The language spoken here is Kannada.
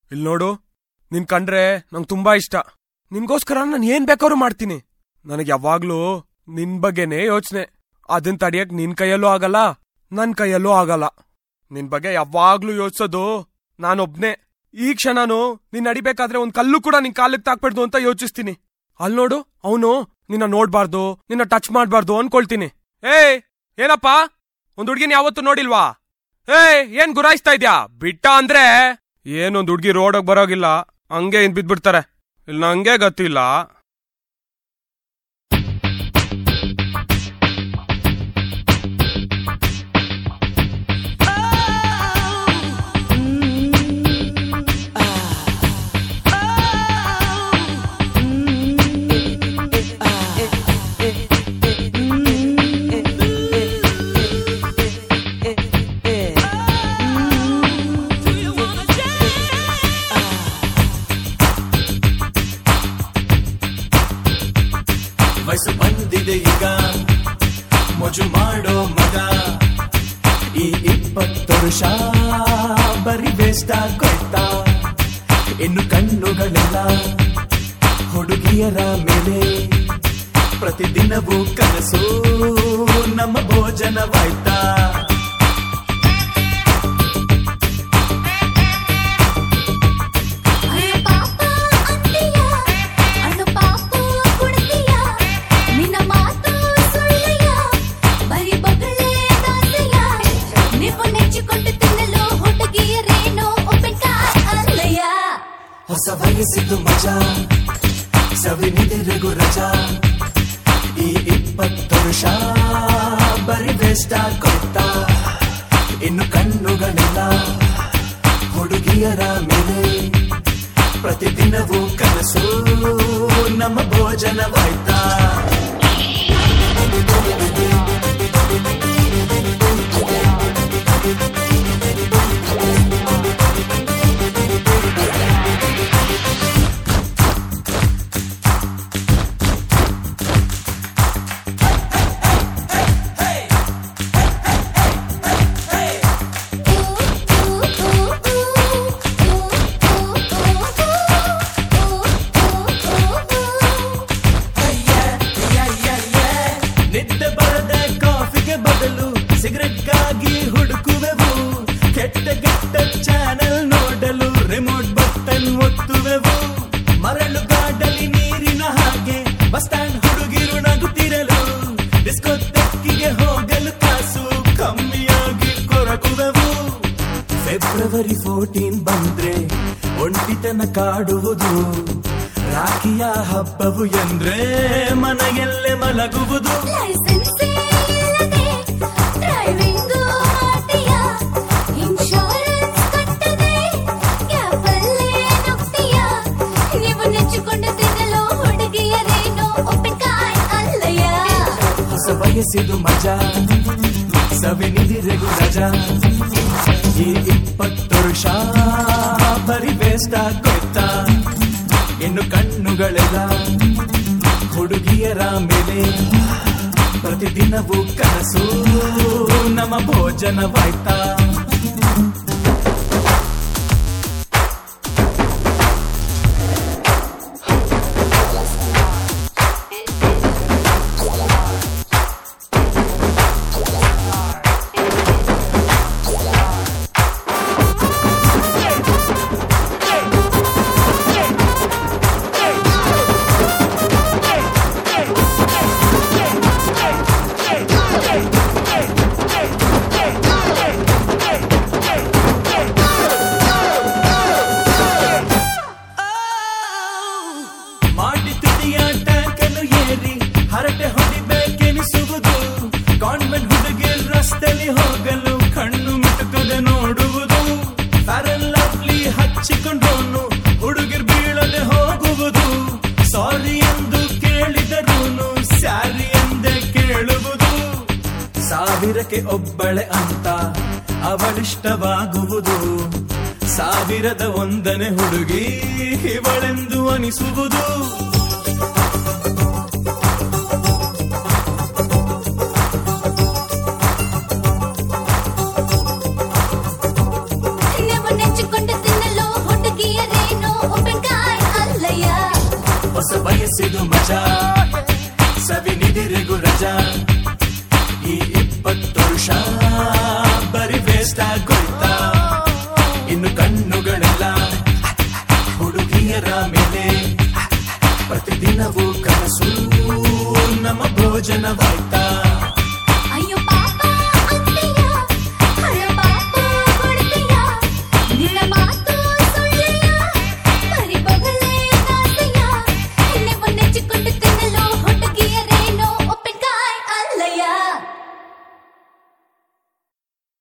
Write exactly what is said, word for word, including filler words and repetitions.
ಇಲ್ ನೋಡು, ನಿನ್ ಕಂಡ್ರೆ ನಂಗೆ ತುಂಬಾ ಇಷ್ಟ. ನಿನ್ಗೋಸ್ಕರ ನಾನು ಏನ್ ಬೇಕಾದ್ರೂ ಮಾಡ್ತೀನಿ. ನನಗೆ ಯಾವಾಗ್ಲೂ ನಿನ್ ಬಗ್ಗೆನೇ ಯೋಚನೆ. ಅದನ್ ತಡಿಯಕ್ ನಿನ್ ಕೈಯಲ್ಲೂ ಆಗಲ್ಲ, ನನ್ ಕೈಯಲ್ಲೂ ಆಗಲ್ಲ. ನಿನ್ ಬಗ್ಗೆ ಯಾವಾಗ್ಲೂ ಯೋಚಿಸೋದು ನಾನೊಬ್ನೇ. ಈ ಕ್ಷಣನು ನಿನ್ ನಡಿಬೇಕಾದ್ರೆ ಒಂದ್ ಕಲ್ಲು ಕೂಡ ನಿನ್ ಕಾಲಕ್ಕೆ ತಾಕ್ಬಿಡ್ದು ಅಂತ ಯೋಚಿಸ್ತೀನಿ. ಅಲ್ ನೋಡು, ಅವನು ನಿನ್ನ ನೋಡ್ಬಾರ್ದು, ನಿನ್ನ ಟಚ್ ಮಾಡ್ಬಾರ್ದು ಅನ್ಕೊಳ್ತೀನಿ. ಏಯ್ ಏನಪ್ಪಾ, ಒಂದ್ ಹುಡ್ಗಿನ ಯಾವತ್ತೂ ನೋಡಿಲ್ವಾ? ಏಯ್ ಏನ್ ಗುರಾಯಿಸ್ತಾ ಇದ್ಯಾ? ಬಿಟ್ಟ ಅಂದ್ರೆ ಏನೊಂದ್ ಹುಡ್ಗಿ ರೋಡೋಗ್ ಬರೋಗಿಲ್ಲ, ಹಂಗೆ ಇನ್ ಬಿದ್ಬಿಡ್ತಾರೆ. ಇಲ್ಲ ನಂಗೆ ಗೊತ್ತಿಲ್ಲ. ವಯಸ್ಸು ಬಂದಿದೆ ಈಗ ಮೋಜು ಮಾಡೋ ಮಗ. ಈ ಇಪ್ಪತ್ತು ವರ್ಷ ಬರಿ ವೇಸ್ಟ್ ಆಗೋಯ್ತಾ? ಇನ್ನು ಕಣ್ಣುಗಳೆಲ್ಲ ಹುಡುಗಿಯರ ಮೇಲೆ. ಪ್ರತಿದಿನವೂ ಕನಸು ನಮ್ಮ ಭೋಜನವಾಯ್ತಾ? ಹೊಸ ವಯಸ್ಸಿದ್ದು ಮಜಾ, ಸವಿನಿದಿರೆಗೂ ರಜಾ. ಈ ಇಪ್ಪತ್ತು ವರ್ಷ ಬರಿ ವೇಸ್ಟ್ ಆಗೋಯ್ತಾ? ಇನ್ನು ಕಣ್ಣುಗಳೆಲ್ಲ ಹುಡುಗಿಯರ ಮೇಲೆ. ಪ್ರತಿದಿನವೂ ಕನಸು ನಮ್ಮ ಭೋಜನವಾಯ್ತಾ? ನಿದ್ದೆ ಬರದೆ ಕಾಫಿಗೆ ಬದಲು ಸಿಗರೆಟ್ಗಾಗಿ ಹುಡುಕುವೆವು. ಕೆಟ್ಟ ಕೆಟ್ಟ ಚಾನೆಲ್ ನೋಡಲು ರಿಮೋಟ್ ಬಟನ್ ಒತ್ತುವೆವು. ಮರಳು ಗಾಡಲಿ ನೀರಿನ ಹಾಗೆ ಬಸ್ ಸ್ಟ್ಯಾಂಡ್ ಹುಡುಗಿರು ನಗುತ್ತಿರಲು. ಡಿಸ್ಕೋಟೆಕ್ಕಿಗೆ ಹೋಗಲು ಕಾಸು ಕಮ್ಮಿಯಾಗಿ ಕೊರಗುವೆವು. ಫೆಬ್ರವರಿ ಫೋರ್ಟೀನ್ ಬಂದ್ರೆ ಒಂಟಿತನ ಕಾಡುವುದು. ರಾಖಿಯ ಹಬ್ಬವು ಎಂದ್ರೆ ಮನೆಯಲ್ಲೇ ಮಲಗುವುದು. ಹೊಸ ವಯಸ್ಸಿದು ಮಜಾ, ಸವಿನಿದಿರೆಗೂ ರಜಾ. ಈ ಇಪ್ಪತ್ತು ವರ್ಷ ಬರಿ ವೇಸ್ಟ್ ಆಗೋಯ್ತಾ? ಇನ್ನು ಕಣ್ಣುಗಳೆಲ್ಲ ಹುಡುಗಿಯರ ಮೇಲೆ. ಪ್ರತಿದಿನವೂ ಕನಸು ನಮ್ಮ ಭೋಜನವಾಯ್ತಾ? ಹರಟೆ ಹೊಡಿಬೇಕೆನಿಸುವುದು. ಕಾನ್ವೆಂಟ್ ಹುಡುಗಿ ರಸ್ತೆಲಿ ಹೋಗಲು ಕಣ್ಣು ಮಿಟುಕದೆ ನೋಡುವುದು. ಫ್ಯಾರನ್ ಲವ್ಲಿ ಹಚ್ಚಿಕೊಂಡೋನು ಹುಡುಗಿರ್ ಬೀಳದೆ ಹೋಗುವುದು. ಸಾರಿ ಎಂದು ಕೇಳಿದರೂನು ಸ್ಯಾರಿ ಎಂದೇ ಕೇಳುವುದು. ಸಾವಿರಕ್ಕೆ ಒಬ್ಬಳೆ ಅಂತ ಅವಳಿಷ್ಟವಾಗುವುದು. ಸಾವಿರದ ಒಂದನೇ ಹುಡುಗಿ ಇವಳೆಂದು ಅನಿಸುವುದು. ನೆಚ್ಚಿಕೊಂಡು ತಿನ್ನಲು ಹುಡುಗಿಯ ತೋರ್ಸಿದು ಮಜಾ ಸವಿ ನಿಧಿರಿಗೂ ರಜಾ ಈ ಇಪ್ಪತ್ತು ವರ್ಷ ಬರಿ ವೇಸ್ಟ್ ಆಗೋಯ್ತಾ ಇನ್ನು ಕಣ್ಣುಗಳೆಲ್ಲ ಹುಡುಗಿಯರ ಮೇಲೆ ಪ್ರತಿದಿನವೂ ಕನಸು ನಮ್ಮ ಭೋಜನವಾಯ್ತು